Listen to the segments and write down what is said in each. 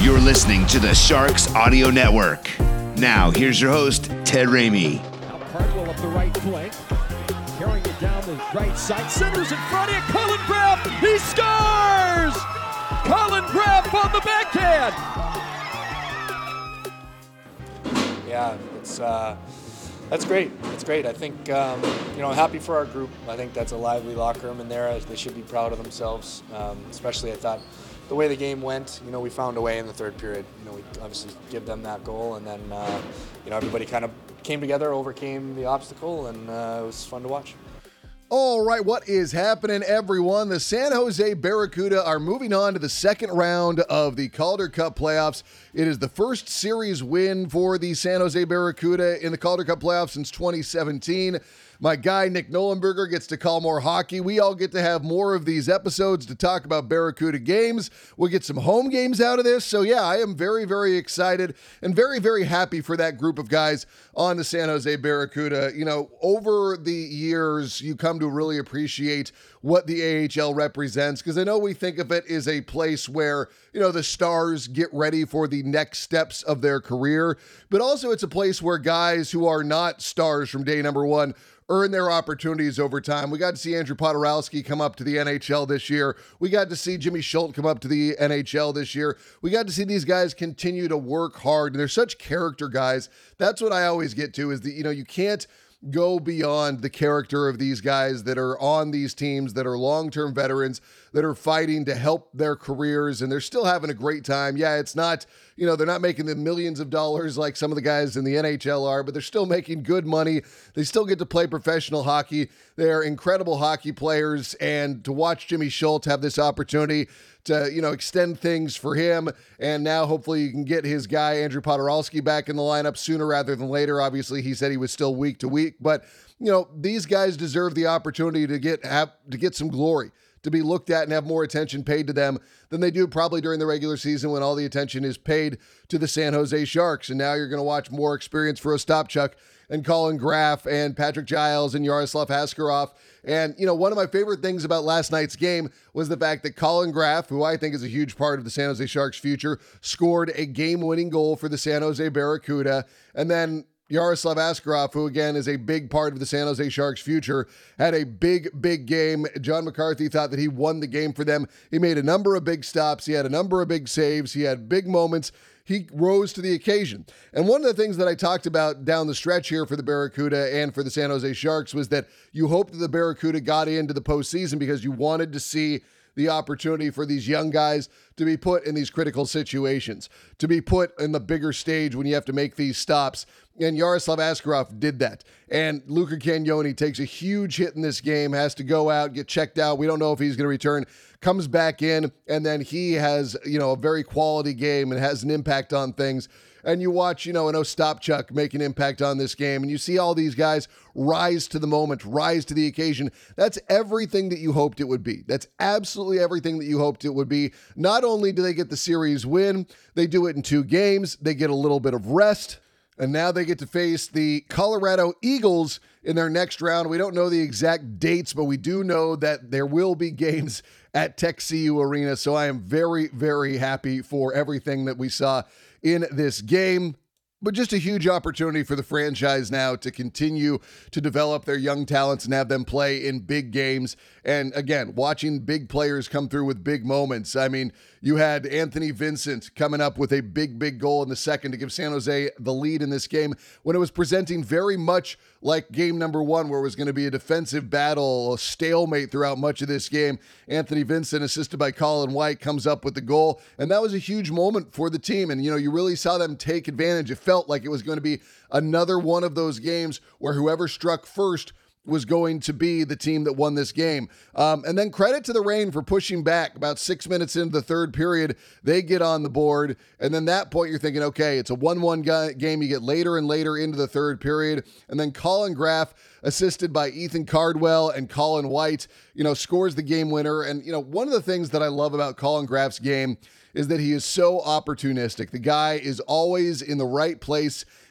You're listening to the Sharks Audio Network. Now, here's your host, Ted Ramey. Now Cardwell up the right flank, carrying it down the right side. Centers in front of Colin Graff. He scores! Colin Graff on the backhand. Yeah, that's great. It's great. I think, happy for our group. I think that's a lively locker room in there. They should be proud of themselves, especially I thought the way the game went, we found a way in the third period. We obviously give them that goal, and then, everybody kind of came together, overcame the obstacle, and it was fun to watch. All right, what is happening, everyone? The San Jose Barracuda are moving on to the second round of the Calder Cup playoffs. It is the first series win for the San Jose Barracuda in the Calder Cup playoffs since 2017. My guy, Nick Nollenberger, gets to call more hockey. We all get to have more of these episodes to talk about Barracuda games. We'll get some home games out of this. So, yeah, I am very, very excited and very, very happy for that group of guys on the San Jose Barracuda. Over the years, you come to really appreciate what the AHL represents, because I know we think of it as a place where, the stars get ready for the next steps of their career, but also it's a place where guys who are not stars from day number one earn their opportunities over time. We got to see Andrew Podorowski come up to the NHL this year. We got to see Jimmy Schultz come up to the NHL this year. We got to see these guys continue to work hard, and they're such character guys. That's what I always get to is that, you can't go beyond the character of these guys that are on these teams, that are long-term veterans, that are fighting to help their careers, and they're still having a great time. Yeah, it's not, they're not making the millions of dollars like some of the guys in the NHL are, but they're still making good money. They still get to play professional hockey. They're incredible hockey players, and to watch Jimmy Schultz have this opportunity to, extend things for him, and now hopefully you can get his guy, Andrew Podorowski, back in the lineup sooner rather than later. Obviously, he said he was still week to week, but, these guys deserve the opportunity to get some glory, to be looked at and have more attention paid to them than they do probably during the regular season when all the attention is paid to the San Jose Sharks. And now you're going to watch more experience for Ostapchuk and Colin Graff and Patrick Giles and Yaroslav Askarov. And, one of my favorite things about last night's game was the fact that Colin Graff, who I think is a huge part of the San Jose Sharks' future, scored a game-winning goal for the San Jose Barracuda. And then Yaroslav Askarov, who again is a big part of the San Jose Sharks' future, had a big, big game. John McCarthy thought that he won the game for them. He made a number of big stops. He had a number of big saves. He had big moments. He rose to the occasion. And one of the things that I talked about down the stretch here for the Barracuda and for the San Jose Sharks was that you hoped that the Barracuda got into the postseason because you wanted to see the opportunity for these young guys to be put in these critical situations, to be put in the bigger stage when you have to make these stops. And Yaroslav Askarov did that. And Luca Cagnoni takes a huge hit in this game, has to go out, get checked out. We don't know if he's going to return, comes back in, and then he has, a very quality game and has an impact on things. And you watch, an Ostapchuk make an impact on this game, and you see all these guys rise to the moment, rise to the occasion. That's everything that you hoped it would be. That's absolutely everything that you hoped it would be. Not only do they get the series win, they do it in 2 games. They get a little bit of rest. And now they get to face the Colorado Eagles in their next round. We don't know the exact dates, but we do know that there will be games at Tech CU Arena. So I am very, very happy for everything that we saw in this game. But just a huge opportunity for the franchise now to continue to develop their young talents and have them play in big games. And again, watching big players come through with big moments. I mean, you had Anthony Vincent coming up with a big, big goal in the second to give San Jose the lead in this game when it was presenting very much like game number 1, where it was going to be a defensive battle, a stalemate throughout much of this game. Anthony Vincent, assisted by Colin White, comes up with the goal. And that was a huge moment for the team. And, you really saw them take advantage. It felt like it was going to be another one of those games where whoever struck first was going to be the team that won this game. And then credit to the Reign for pushing back. About 6 minutes into the third period, they get on the board. And then that point, you're thinking, okay, it's a 1-1 game. You get later and later into the third period. And then Colin Graff, assisted by Ethan Cardwell and Colin White, scores the game winner. And, one of the things that I love about Colin Graff's game is that he is so opportunistic. The guy is always in the right place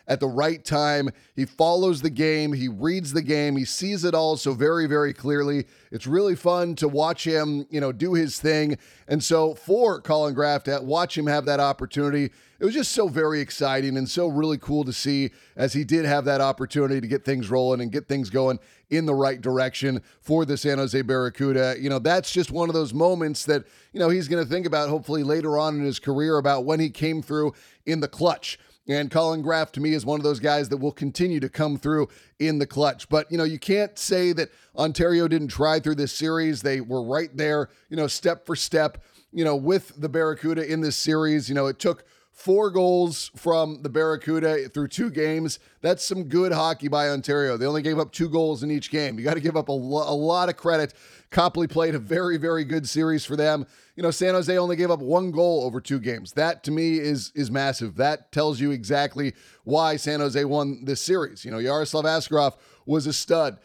at the right time. He follows the game. He reads the game. He sees it all so very, very clearly. It's really fun to watch him, do his thing. And so for Collin Graf to watch him have that opportunity, it was just so very exciting and so really cool to see as he did have that opportunity to get things rolling and get things going in the right direction for the San Jose Barracuda. That's just one of those moments that, he's going to think about hopefully later on in his career about when he came through in the clutch. And Collin Graf, to me, is one of those guys that will continue to come through in the clutch. But, you can't say that Ontario didn't try through this series. They were right there, step for step, with the Barracuda in this series. It took 4 goals from the Barracuda through 2 games. That's some good hockey by Ontario. They only gave up 2 goals in each game. You got to give up a lot of credit. Copley played a very, very good series for them. San Jose only gave up 1 goal over 2 games. That, to me, is massive. That tells you exactly why San Jose won this series. Yaroslav Askarov was a stud.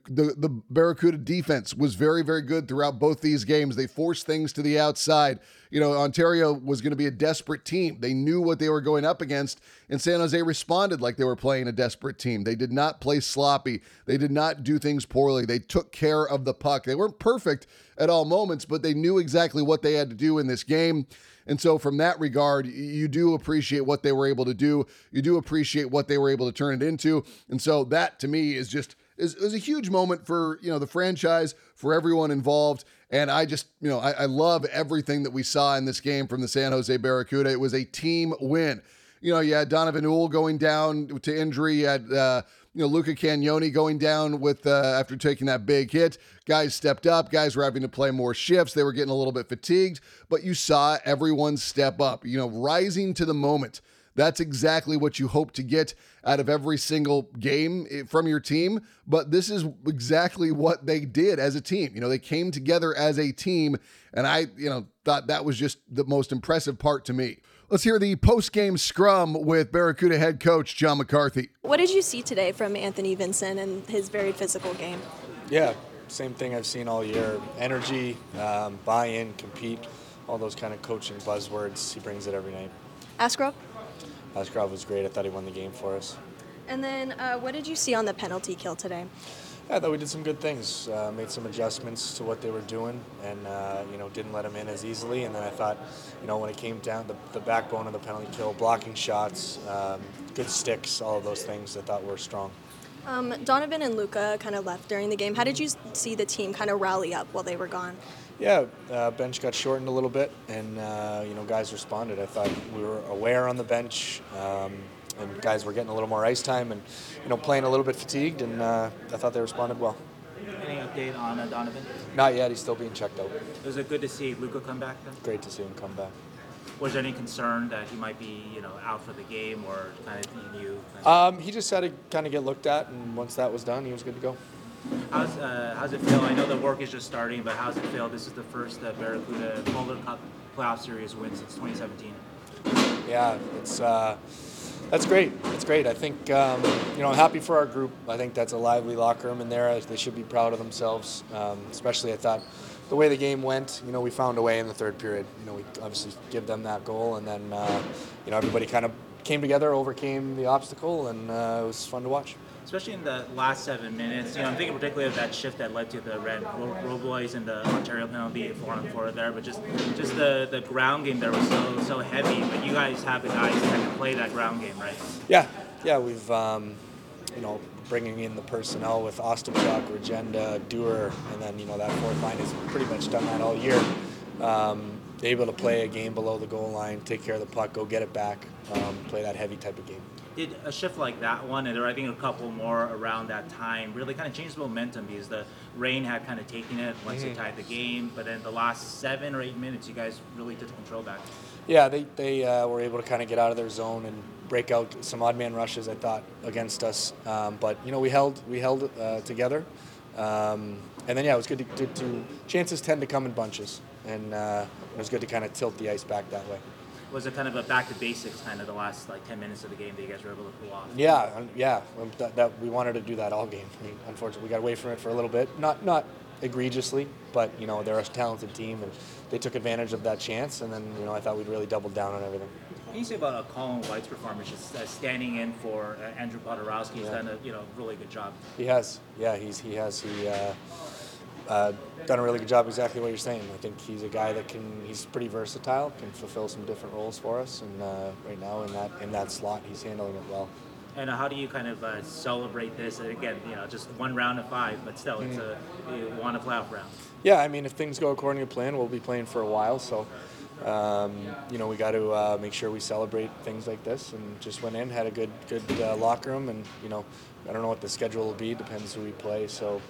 The Barracuda defense was very, very good throughout both these games. They forced things to the outside. Ontario was going to be a desperate team. They knew what they were going up against, and San Jose responded like they were playing a desperate team. They did not play sloppy. They did not do things poorly. They took care of the puck. They weren't perfect at all moments, but they knew exactly what they had to do in this game. And so from that regard, you do appreciate what they were able to do. You do appreciate what they were able to turn it into. And so that, to me, is a huge moment for, the franchise, for everyone involved. And I just, I love everything that we saw in this game from the San Jose Barracuda. It was a team win. You had Donovan Uhl going down to injury. You had, Luca Cagnoni going down with after taking that big hit. Guys stepped up. Guys were having to play more shifts. They were getting a little bit fatigued. But you saw everyone step up, rising to the moment. That's exactly what you hope to get out of every single game from your team. But this is exactly what they did as a team. They came together as a team. And I, thought that was just the most impressive part to me. Let's hear the post-game scrum with Barracuda head coach John McCarthy. What did you see today from Anthony Vincent and his very physical game? Yeah, same thing I've seen all year. Energy, buy-in, compete, all those kind of coaching buzzwords. He brings it every night. Askarov? Askarov was great. I thought he won the game for us. And then what did you see on the penalty kill today? Yeah, I thought we did some good things, made some adjustments to what they were doing, and didn't let them in as easily. And then I thought, when it came down the backbone of the penalty kill, blocking shots, good sticks, all of those things I thought were strong. Donovan and Luca kind of left during the game. How did you see the team kind of rally up while they were gone? Yeah, bench got shortened a little bit, and guys responded. I thought we were aware on the bench. And guys were getting a little more ice time and, playing a little bit fatigued, and I thought they responded well. Any update on Donovan? Not yet. He's still being checked out. Was it good to see Luca come back then? Great to see him come back. Was there any concern that he might be, out for the game or kind of you? He just had to kind of get looked at, and once that was done, he was good to go. How's it feel? I know the work is just starting, but how's it feel? This is the first Barracuda Calder Cup playoff series win since 2017. Yeah, that's great. It's great. I think, I'm happy for our group. I think that's a lively locker room in there. They should be proud of themselves, especially I thought the way the game went, we found a way in the third period. We obviously give them that goal, and then, everybody kind of came together, overcame the obstacle, and it was fun to watch. Especially in the last 7 minutes, I'm thinking particularly of that shift that led to the red Roboys and the Ontario penalty 4-on-4 there, but just the ground game there was so heavy. But you guys have the guys that can play that ground game, right? Yeah, we've bringing in the personnel with Ostapchuk, Regenda, Dewar, and then that fourth line has pretty much done that all year. Able to play a game below the goal line, take care of the puck, go get it back, play that heavy type of game. Did a shift like that one, and there were I think a couple more around that time, really kind of changed the momentum because the rain had kind of taken it once they tied the game, but then the last 7 or 8 minutes, you guys really took the control back. Yeah, they were able to kind of get out of their zone and break out some odd man rushes, I thought, against us. But we held together, and then it was good to chances tend to come in bunches, and it was good to kind of tilt the ice back that way. Was it kind of a back to basics kind of the last 10 minutes of the game that you guys were able to pull off? Yeah. That we wanted to do that all game. I mean, unfortunately, we got away from it for a little bit. Not egregiously, but they're a talented team, and they took advantage of that chance. And then I thought we'd really doubled down on everything. What can you say about Colin White's performance, just standing in for Andrew Podorowski? He's done a really good job. He has. Yeah, he has. Done a really good job, exactly what you're saying. I think he's a guy that he's pretty versatile, can fulfill some different roles for us, and right now in that slot, he's handling it well. And how do you kind of celebrate this? And again, just one round of 5, but still, you want a playoff round. Yeah, I mean, if things go according to plan, we'll be playing for a while, so we got to make sure we celebrate things like this, and just went in, had a good locker room, and I don't know what the schedule will be, depends who we play, so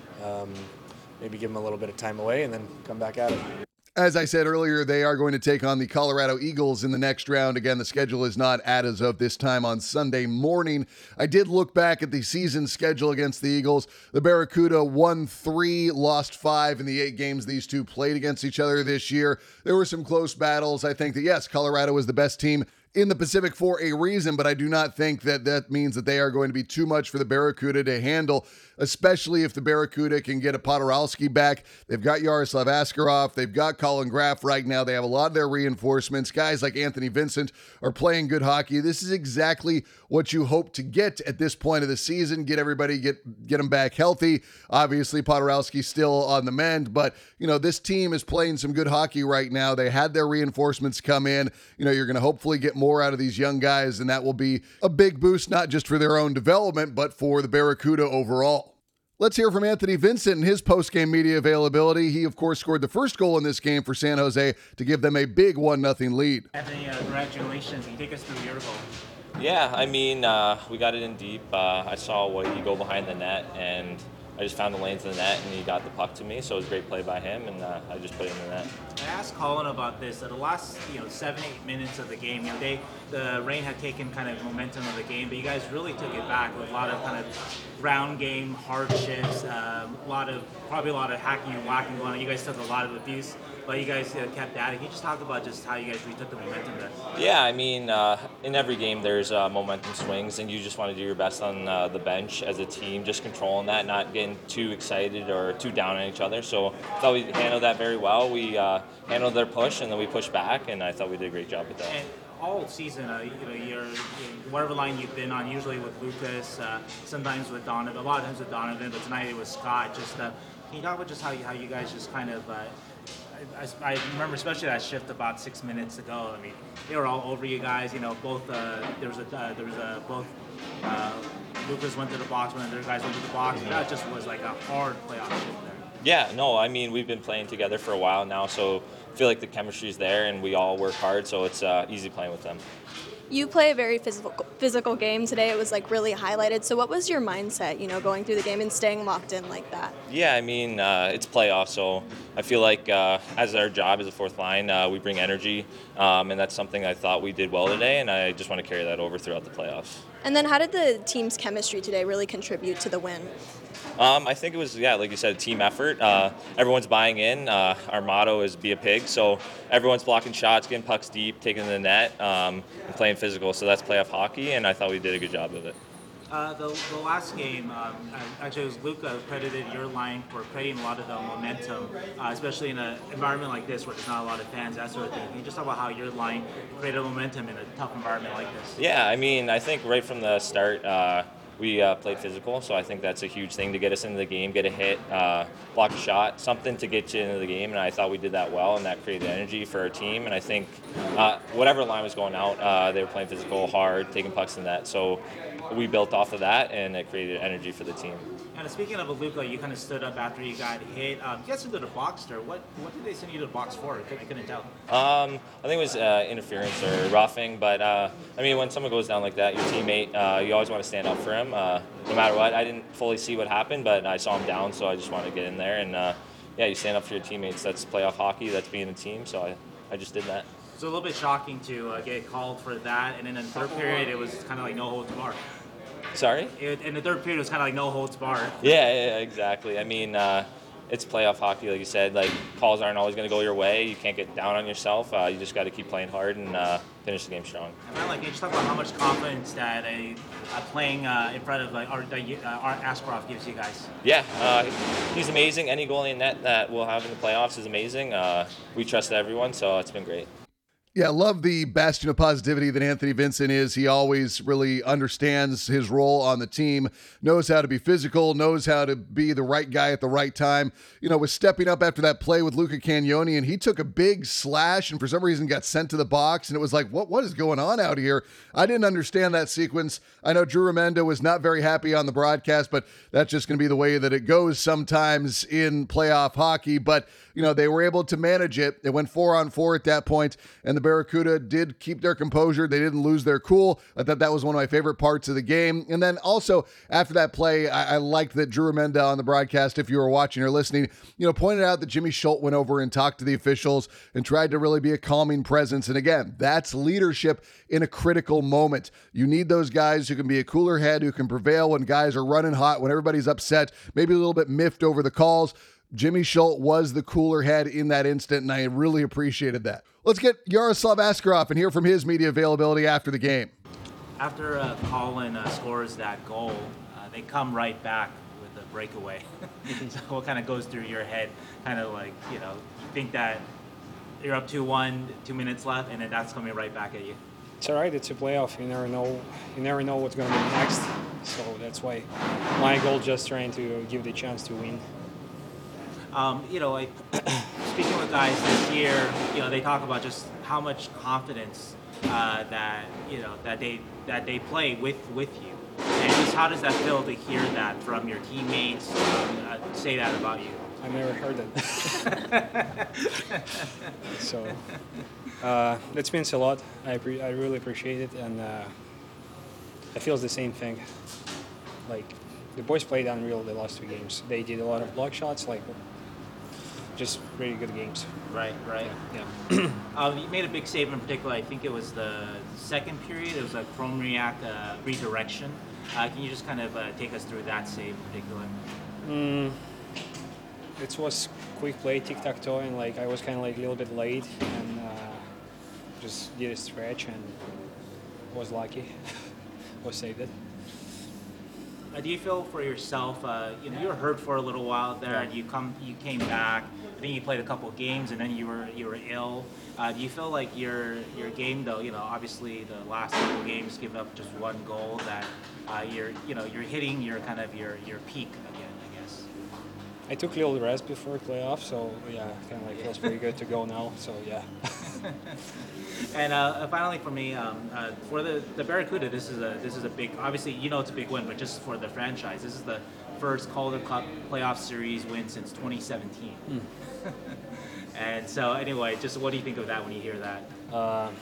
maybe give them a little bit of time away and then come back at it. As I said earlier, they are going to take on the Colorado Eagles in the next round. Again, the schedule is not as of this time on Sunday morning. I did look back at the season schedule against the Eagles. The Barracuda won 3, lost 5 in the 8 games these two played against each other this year. There were some close battles. I think that, yes, Colorado was the best team in the Pacific for a reason, but I do not think that means that they are going to be too much for the Barracuda to handle, especially if the Barracuda can get a Podorowski back. They've got Yaroslav Askarov. They've got Colin Graf right now. They have a lot of their reinforcements. Guys like Anthony Vincent are playing good hockey. This is exactly what you hope to get at this point of the season. Get everybody, get them back healthy. Obviously, Podorowski's still on the mend, but, this team is playing some good hockey right now. They had their reinforcements come in. You're going to hopefully get more out of these young guys, and that will be a big boost, not just for their own development, but for the Barracuda overall. Let's hear from Anthony Vincent and his post-game media availability. He, of course, scored the first goal in this game for San Jose to give them a big 1-0 lead. Anthony, congratulations. Can you take us through your goal? Yeah, I mean, we got it in deep. I saw Whitey go behind the net, and I just found the lanes of the net, and he got the puck to me, so it was a great play by him, and I just put it in the net. I asked Colin about this. The last 7-8 minutes of the game, the rain had taken kind of momentum of the game, but you guys really took it back with a lot of kind of ground game, hardships, probably a lot of hacking and whacking going on. You guys took a lot of abuse, but you guys kept at it. Can you just talk about just how you guys retook the momentum there? Yeah, I mean, in every game there's momentum swings, and you just want to do your best on the bench as a team, just controlling that, not getting too excited or too down on each other. So I thought we handled that very well. We handled their push, and then we pushed back, and I thought we did a great job with that. And all season, you're whatever line you've been on, usually with Lucas, sometimes with Donovan, a lot of times with Donovan, but tonight it was Scott. Just can you talk about just how you guys just kind of I remember especially that shift about 6 minutes ago. I mean, they were all over you guys. Both both Lucas went to the box, one of their guys went to the box. That just was like a hard playoff shift there. Yeah, no, I mean, we've been playing together for a while now, so I feel like the chemistry's there, and we all work hard, so it's easy playing with them. You play a very physical game today. It was really highlighted. So what was your mindset, going through the game and staying locked in like that? Yeah, I mean, it's playoffs, so I feel like as our job as a fourth line, we bring energy, and that's something I thought we did well today, and I just want to carry that over throughout the playoffs. And then how did the team's chemistry today really contribute to the win? I think it was, like you said, a team effort. Everyone's buying in. Our motto is be a pig, so everyone's blocking shots, getting pucks deep, taking the net, and playing physical. So that's playoff hockey, and I thought we did a good job of it. The last game, actually, it was Luka who credited your line for creating a lot of the momentum, especially in an environment like this where there's not a lot of fans, that sort of thing. Can you just talk about how your line created momentum in a tough environment like this? Yeah, I mean, I think right from the start, we played physical, so I think that's a huge thing to get us into the game, get a hit, block a shot, something to get you into the game, and I thought we did that well, and that created energy for our team, and I think whatever line was going out, they were playing physical, hard, taking pucks in that, so we built off of that, and it created energy for the team. And speaking of Luka, you kind of stood up after you got hit. You guys into the box there. What did they send you to the box for? I couldn't tell. I think it was interference or roughing, but I mean, when someone goes down like that, your teammate, you always want to stand up for him, no matter what. I didn't fully see what happened, but I saw him down, so I just wanted to get in there. And you stand up for your teammates. That's playoff hockey. That's being a team. So I just did that. So a little bit shocking to get called for that, and then in the third period, it was kind of like no holds barred. Sorry? In the third period, it was kind of like no holds barred. Yeah, exactly. I mean, it's playoff hockey, like you said. Like, calls aren't always going to go your way. You can't get down on yourself. You just got to keep playing hard and finish the game strong. And can you just talk about how much confidence that playing in front of our Askarov gives you guys? Yeah, he's amazing. Any goalie in net that we'll have in the playoffs is amazing. We trust everyone, so it's been great. Yeah, I love the bastion of positivity that Anthony Vincent is. He always really understands his role on the team, knows how to be physical, knows how to be the right guy at the right time. Was stepping up after that play with Luca Cagnoni, and he took a big slash and for some reason got sent to the box, and it was like, what is going on out here? I didn't understand that sequence. I know Drew Remenda was not very happy on the broadcast, but that's just going to be the way that it goes sometimes in playoff hockey. But, they were able to manage it. It went 4-on-4 at that point, and the Barracuda did keep their composure. They didn't lose their cool. I thought that was one of my favorite parts of the game. And then also after that play, I liked that Drew Remenda on the broadcast, if you were watching or listening, pointed out that Jimmy Schultz went over and talked to the officials and tried to really be a calming presence. And again, that's leadership in a critical moment. You need those guys who can be a cooler head, who can prevail when guys are running hot, when everybody's upset, maybe a little bit miffed over the calls. Jimmy Schultz was the cooler head in that instant, and I really appreciated that. Let's get Yaroslav Askarov and hear from his media availability after the game. After Colin scores that goal, they come right back with a breakaway. So what kind of goes through your head? Kind of like, you think that you're up 2-1, 2 minutes left, and then that's coming right back at you. It's all right. It's a playoff. You never know what's going to be next. So that's why my goal just trying to give the chance to win. Speaking with guys this year, they talk about just how much confidence that they play with you, and just how does that feel to hear that from your teammates say that about you? I never heard it. So that means a lot. I really appreciate it, and I feel the same thing. Like the boys played unreal the last 2 games. They did a lot of block shots, just really good games. Right. Yeah. You made a big save in particular. I think it was the second period. It was a Chrome redirection. Can you just kind of take us through that save in particular? It was quick play, tic-tac-toe, and I was kind of a little bit late and just did a stretch and was lucky. Was saved it. Do you feel for yourself, you were hurt for a little while there, and you came back. I think you played a couple of games, and then you were ill. Do you feel like your game, though, obviously the last couple of games giving up just 1 goal, that you're hitting your kind of your peak again, I guess? I took a little rest before playoff, so yeah, kind of feels pretty good to go now. So yeah. And finally, for me, for the Barracuda, this is a big. Obviously, it's a big win, but just for the franchise, this is the first Calder Cup playoff series win since 2017. And so, anyway, just what do you think of that when you hear that?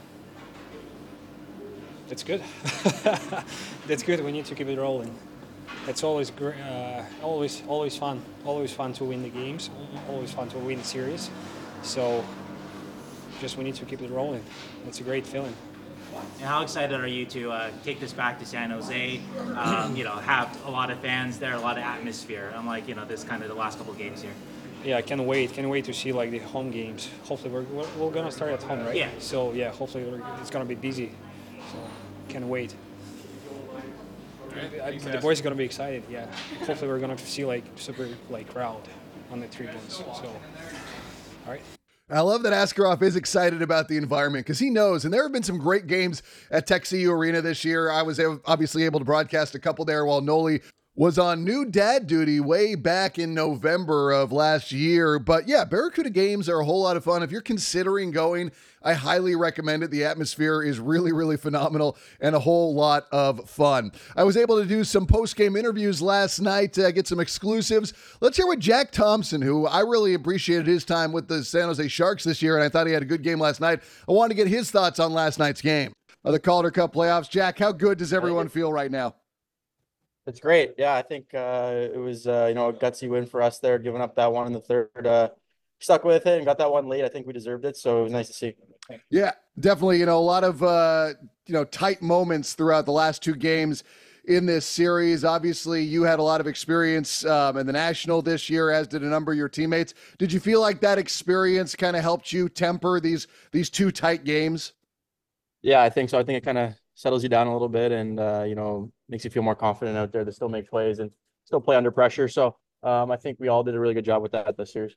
It's good. That's good. We need to keep it rolling. It's always always fun. Always fun to win the games. Always fun to win the series. So. Just we need to keep it rolling. It's a great feeling. And how excited are you to take this back to San Jose? Have a lot of fans there, a lot of atmosphere. Unlike this kind of the last couple of games here. Yeah, I can't wait. Can't wait to see the home games. Hopefully we're gonna start at home, right? Yeah. So yeah, hopefully it's gonna be busy. So can't wait. The boys are gonna be excited. Yeah. Hopefully we're gonna see super crowd on the tribunes. So all right. I love that Askarov is excited about the environment because he knows, and there have been some great games at TechCU Arena this year. I was obviously able to broadcast a couple there while Noli was on new dad duty way back in November of last year. But yeah, Barracuda games are a whole lot of fun. If you're considering going, I highly recommend it. The atmosphere is really, really phenomenal and a whole lot of fun. I was able to do some post-game interviews last night to get some exclusives. Let's hear what Jack Thompson, who I really appreciated his time with the San Jose Sharks this year, and I thought he had a good game last night. I wanted to get his thoughts on last night's game. The Calder Cup playoffs. Jack, how good does everyone feel right now? It's great. Yeah, I think it was a gutsy win for us there, giving up that one in the third. Stuck with it and got that one late. I think we deserved it, so it was nice to see. Yeah, definitely. A lot of tight moments throughout the last 2 games in this series. Obviously, you had a lot of experience in the National this year, as did a number of your teammates. Did you feel like that experience kind of helped you temper these 2 tight games? Yeah, I think so. I think it kind of settles you down a little bit and, makes you feel more confident out there to still make plays and still play under pressure. So I think we all did a really good job with that this series.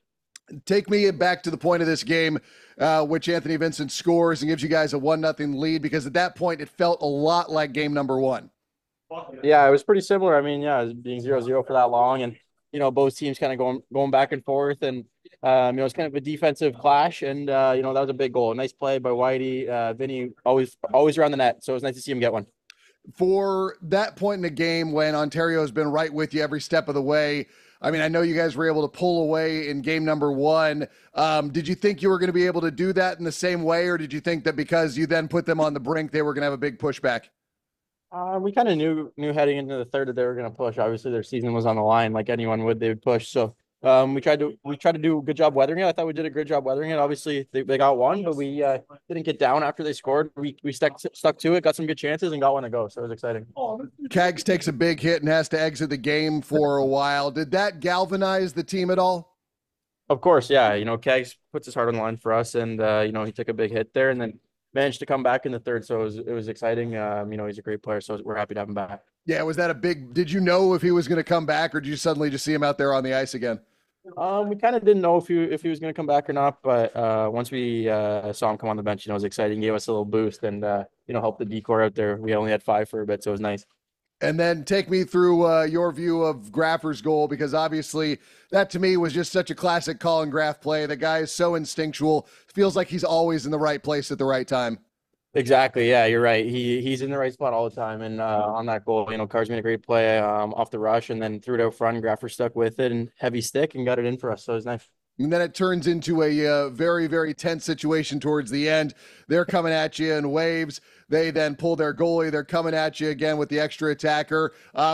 Take me back to the point of this game, which Anthony Vincent scores and gives you guys a 1-0 lead, because at that point it felt a lot like game number one. Yeah, it was pretty similar. I mean, yeah, it was being 0-0 for that long, and both teams kind of going back and forth, and it's kind of a defensive clash, and that was a big goal, a nice play by Whitey. Vinny always around the net, so it was nice to see him get one. For that point in the game when Ontario has been right with you every step of the way, I mean, I know you guys were able to pull away in game number one. Did you think you were going to be able to do that in the same way, or did you think that because you then put them on the brink, they were going to have a big pushback? We kind of knew heading into the third that they were going to push. Obviously, their season was on the line, like anyone would. They would push. So we tried to do a good job weathering it. I thought we did a good job weathering it. Obviously, they got one, but we didn't get down after they scored. We stuck to it, got some good chances, and got one to go. So it was exciting. Keggs takes a big hit and has to exit the game for a while. Did that galvanize the team at all? Of course, yeah. Keggs puts his heart on the line for us, and he took a big hit there, and then managed to come back in the third. So it was exciting. He's a great player, so we're happy to have him back. Yeah, was that did you know if he was going to come back, or did you suddenly just see him out there on the ice again? We kind of didn't know if he was going to come back or not, but once we saw him come on the bench, it was exciting. He gave us a little boost and helped the decor out there. We only had 5 for a bit, so it was nice. And then take me through your view of Graffer's goal, because obviously that to me was just such a classic Colin Graff play. The guy is so instinctual, feels like he's always in the right place at the right time. Exactly. Yeah, you're right. He's in the right spot all the time. And on that goal, Carr's made a great play off the rush and then threw it out front. Graffer stuck with it and heavy stick and got it in for us. So it was nice. And then it turns into a very, very tense situation towards the end. They're coming at you in waves. They then pull their goalie. They're coming at you again with the extra attacker.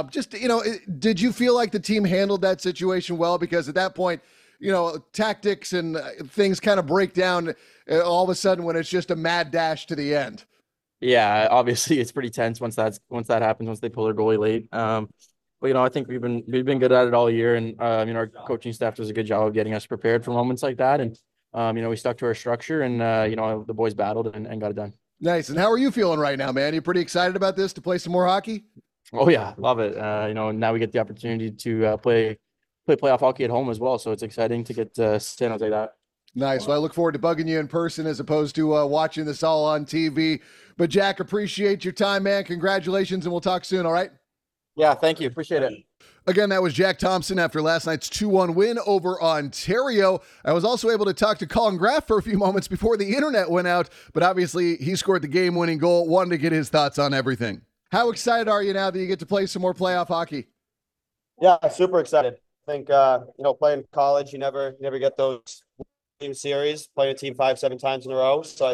Did you feel like the team handled that situation well? Because at that point, tactics and things kind of break down all of a sudden when it's just a mad dash to the end. Yeah, obviously it's pretty tense once that happens, once they pull their goalie late. But I think we've been good at it all year, and our coaching staff does a good job of getting us prepared for moments like that. And we stuck to our structure, and the boys battled and got it done. Nice. And how are you feeling right now, man? You pretty excited about this, to play some more hockey? Oh yeah, love it. Now we get the opportunity to play playoff hockey at home as well, so it's exciting to get San Jose that. Nice. Well, I look forward to bugging you in person as opposed to watching this all on TV. But Jack, appreciate your time, man. Congratulations, and we'll talk soon. All right. Yeah, thank you. Appreciate it. Again, that was Jack Thompson after last night's 2-1 win over Ontario. I was also able to talk to Colin Graff for a few moments before the internet went out, but obviously he scored the game-winning goal. Wanted to get his thoughts on everything. How excited are you now that you get to play some more playoff hockey? Yeah, super excited. I think, playing college, you never get those team series, playing a team 5-7 times in a row. So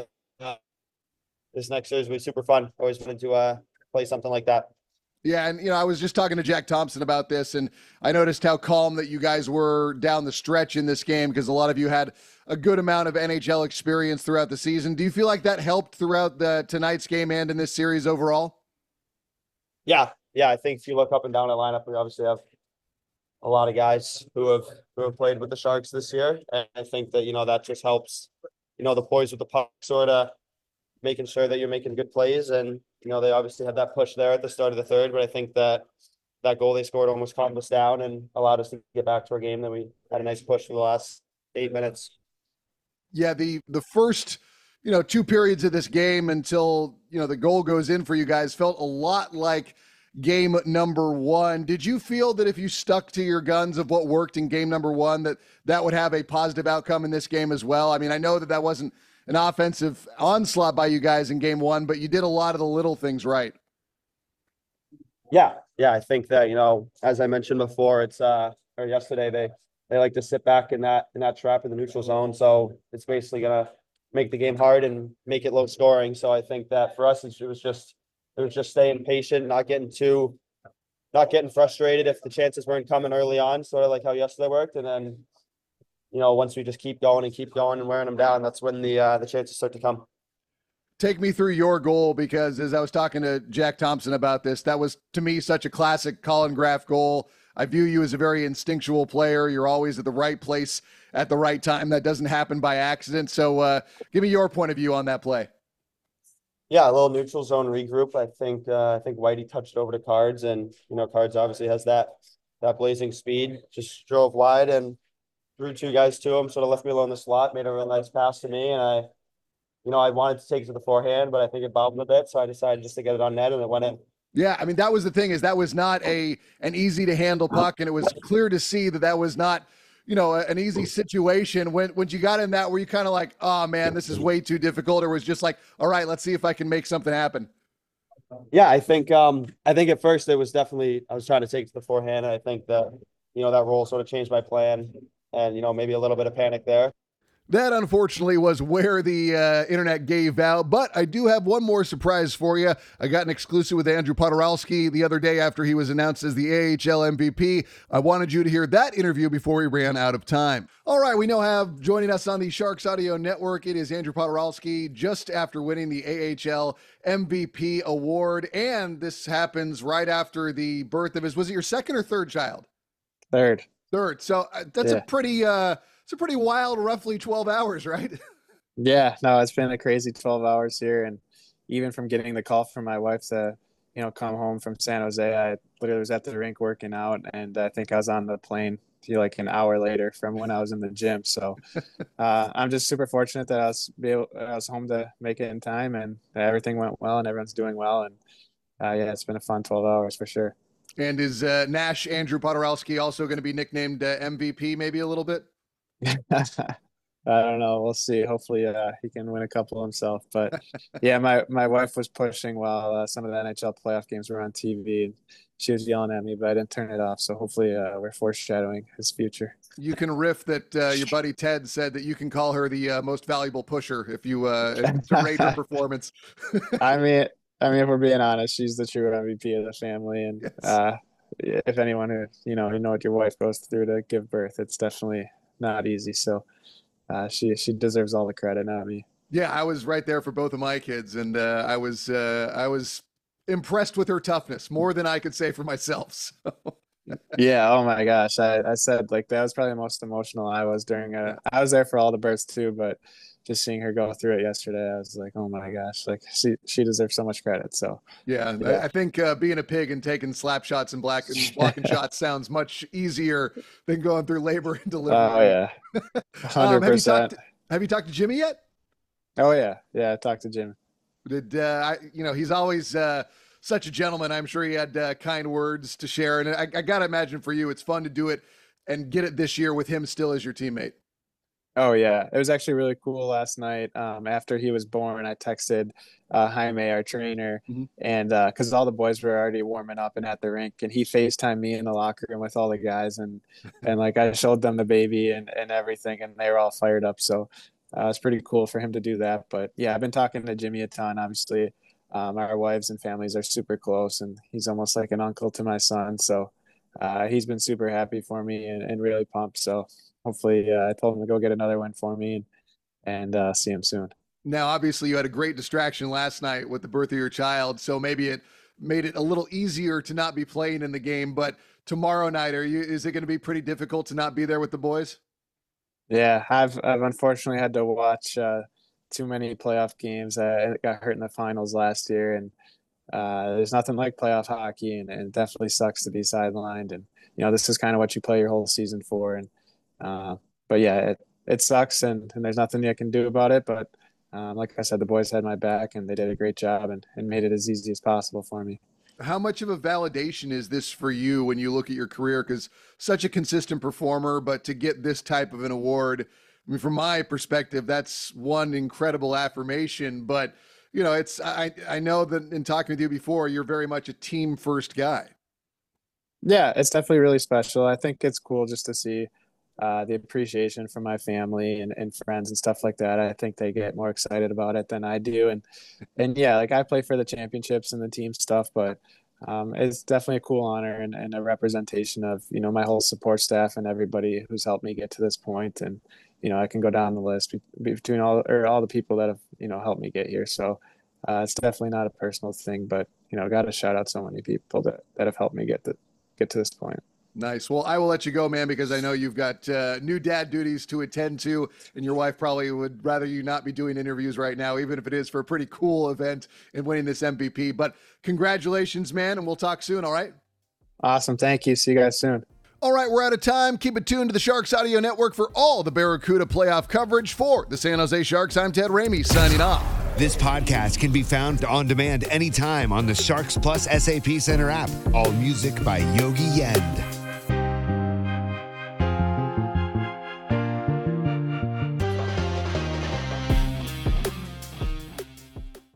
this next series will be super fun. Always wanted to play something like that. Yeah, and I was just talking to Jack Thompson about this, and I noticed how calm that you guys were down the stretch in this game, because a lot of you had a good amount of NHL experience throughout the season. Do you feel like that helped throughout tonight's game and in this series overall? Yeah. I think if you look up and down the lineup, we obviously have a lot of guys who have played with the Sharks this year, and I think that that just helps. The poise with the puck, sort of making sure that you're making good plays, and they obviously had that push there at the start of the third, but I think that goal they scored almost calmed us down and allowed us to get back to our game. Then we had a nice push for the last 8 minutes. Yeah, the first 2 periods of this game until the goal goes in for you guys felt a lot like game number one. Did you feel that if you stuck to your guns of what worked in game number one, that would have a positive outcome in this game as well? I mean, I know that wasn't an offensive onslaught by you guys in game one, but you did a lot of the little things right. Yeah. I think that, as I mentioned before, it's or yesterday, they like to sit back in that trap in the neutral zone. So it's basically gonna make the game hard and make it low scoring. So I think that for us, it was just staying patient, not getting frustrated if the chances weren't coming early on, sort of like how yesterday worked. And then, once we just keep going and wearing them down, that's when the chances start to come. Take me through your goal, because as I was talking to Jack Thompson about this, that was to me such a classic Colin Graff goal. I view you as a very instinctual player. You're always at the right place at the right time. That doesn't happen by accident. So give me your point of view on that play. Yeah, a little neutral zone regroup. I think Whitey touched over to Cards, and Cards obviously has that blazing speed. Just drove wide and threw two guys to him, sort of left me alone in the slot, made a real nice pass to me, and I wanted to take it to the forehand, but I think it bobbled a bit, so I decided just to get it on net, and it went in. Yeah, I mean, that was the thing, is that was not an easy to handle puck, and it was clear to see that was not, an easy situation. When you got in that, were you kind of like, oh man, this is way too difficult, or was just like, all right, let's see if I can make something happen? Yeah, I think at first it was definitely, I was trying to take it to the forehand, and I think that, that role sort of changed my plan, and, maybe a little bit of panic there. That, unfortunately, was where the internet gave out, but I do have one more surprise for you. I got an exclusive with Andrew Podorowski the other day after he was announced as the AHL MVP. I wanted you to hear that interview before we ran out of time. All right, we now have joining us on the Sharks Audio Network. It is Andrew Podorowski, just after winning the AHL MVP award, and this happens right after the birth of was it your second or third child? Third. So that's a pretty... It's a pretty wild, roughly 12 hours, right? Yeah, no, it's been a crazy 12 hours here. And even from getting the call from my wife to, come home from San Jose, I literally was at the rink working out. And I think I was on the plane like an hour later from when I was in the gym. So I'm just super fortunate that I was home to make it in time, and everything went well and everyone's doing well. And yeah, it's been a fun 12 hours for sure. And is Nash Andrew Podorowski also going to be nicknamed MVP maybe a little bit? I don't know. We'll see. Hopefully he can win a couple himself. But yeah, my wife was pushing while some of the NHL playoff games were on TV, and she was yelling at me, but I didn't turn it off. So hopefully we're foreshadowing his future. You can riff that your buddy Ted said that you can call her the most valuable pusher if you to rate her performance. I mean, if we're being honest, she's the true MVP of the family. And yes. If anyone who, you know what your wife goes through to give birth, it's definitely not easy. So she deserves all the credit, not me. Yeah, I was right there for both of my kids, and I was impressed with her toughness more than I could say for myself. So. Yeah, oh my gosh, I said like that was probably the most emotional I was during I was there for all the births too, but just seeing her go through it yesterday, I was like, oh my gosh, like she deserves so much credit. So yeah. I think being a pig and taking slap shots and blocking shots sounds much easier than going through labor and delivery. Oh yeah, 100%. Have you talked to Jimmy yet? Oh yeah, I talked to Jimmy. Did he's always such a gentleman. I'm sure he had kind words to share, and I gotta imagine for you, it's fun to do it and get it this year with him still as your teammate. Oh yeah, it was actually really cool last night. After he was born, I texted Jaime, our trainer, and because all the boys were already warming up and at the rink, and he FaceTimed me in the locker room with all the guys, and like I showed them the baby and everything, and they were all fired up. So it's pretty cool for him to do that. But yeah, I've been talking to Jimmy a ton. Obviously, our wives and families are super close, and he's almost like an uncle to my son. So he's been super happy for me and really pumped. So hopefully I told him to go get another one for me and see him soon. Now, obviously you had a great distraction last night with the birth of your child, so maybe it made it a little easier to not be playing in the game, but tomorrow night, is it going to be pretty difficult to not be there with the boys? Yeah, I've unfortunately had to watch too many playoff games. I got hurt in the finals last year, and there's nothing like playoff hockey, and it definitely sucks to be sidelined. And, this is kind of what you play your whole season for. And, but yeah, it sucks, and there's nothing I can do about it. But like I said, the boys had my back, and they did a great job and made it as easy as possible for me. How much of a validation is this for you when you look at your career? Because such a consistent performer, but to get this type of an award, I mean, from my perspective, that's one incredible affirmation. But, I know that in talking with you before, you're very much a team first guy. Yeah, it's definitely really special. I think it's cool just to see the appreciation from my family and friends and stuff like that. I think they get more excited about it than I do. And yeah, like I play for the championships and the team stuff, but it's definitely a cool honor and a representation of, my whole support staff and everybody who's helped me get to this point. And, I can go down the list between all the people that have, helped me get here. So it's definitely not a personal thing, but, got to shout out so many people that have helped me get to this point. Nice. Well, I will let you go, man, because I know you've got new dad duties to attend to, and your wife probably would rather you not be doing interviews right now, even if it is for a pretty cool event in winning this MVP. But congratulations, man, and we'll talk soon, all right? Awesome. Thank you. See you guys soon. All right, we're out of time. Keep it tuned to the Sharks Audio Network for all the Barracuda playoff coverage. For the San Jose Sharks, I'm Ted Ramey, signing off. This podcast can be found on demand anytime on the Sharks Plus SAP Center app. All music by Yogi Yend.